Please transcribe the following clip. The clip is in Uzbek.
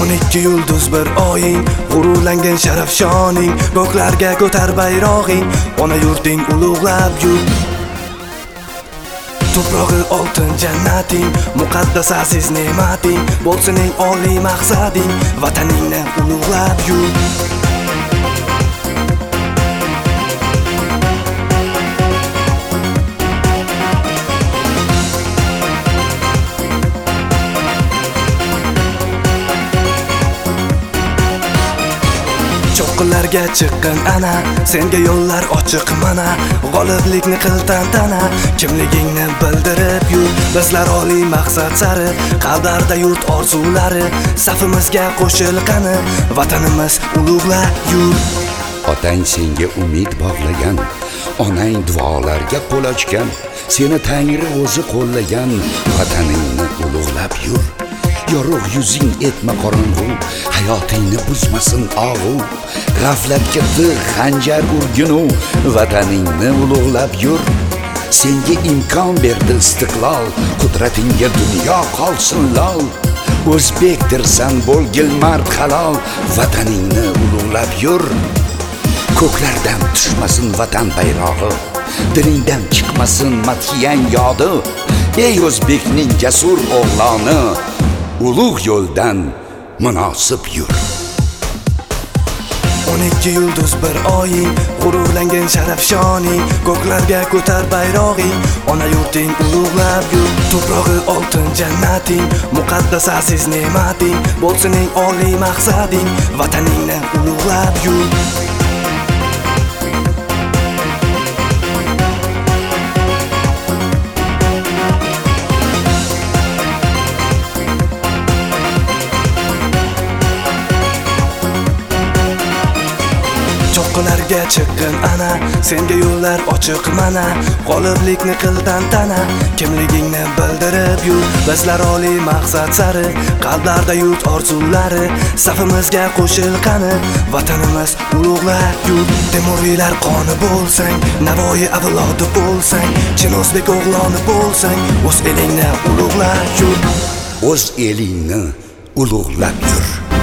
12 yulduz bir oying, g'ururlangan sharaf shoning, ko'klarga ko'tar bayrog'ing, ona yurting ulug'lab yur. To'prog'i oltin jannating, muqaddas aziz ne'mating, bo'lsin eng oliy maqsading, vataningni ulug'lab yur. Cho'qqilarga chiqqin ana, senga yo'llar ochiq mana, g'oliblikni qil tantana, kimligingni bildirib yur. Bizlar oliy maqsad sari, qalblarda yurt orzulari, safimizga qo'shil qani, vatanimiz ulug'lab yur. Otang senga umid bog'lagan, onang duolarga qo'l ochgan, seni Tangri o'zi qo'llagan, vataningni ulug'lab yur. Yorug' yuzing etma qorong'u, hayotingni buzmasin og'u, g'aflatga tig' xanjar urginu, vataningni ulug'lab yur. Senga imkon berdi istiqlol, qudratingga dunyo qolsin lol. O'zbekdirsan bo'lgil mard halol, vataningni ulug'lab yur. Ko'klardan tushmasin vatan bayrog'i, dilingdan chiqmasin madhiyang yodi. Ey o'zbekning jasur o'g'loni, ulug' yo'ldan munosib yur. 12 yulduz bir oying, g'ururlangan sharaf shoning, ko'klarga ko'tar bayrog'ing, ona yurting ulug'lab yur. To'prog'i oltin jannating, muqaddas aziz ne'mating, bo'lsin eng oliy maqsading, vataningni ulug'lab yur. Cho'qqilarga chiqqin ana, senga yo'llar ochiq mana, g'oliblikni qil tantana, kimligingni bildirib yur. Bizlar oliy maqsad sari, qalblarda yurt orzulari, safimizga qo'shil qani, vatanimiz ulug'lab yur. Temuriylar qoni bo'lsang, Navoiy avlodi bo'lsang, chin o'zbek o'g'loni bo'lsang, o'z elingni ulug'lab yur. O'z elingni ulug'lab yur.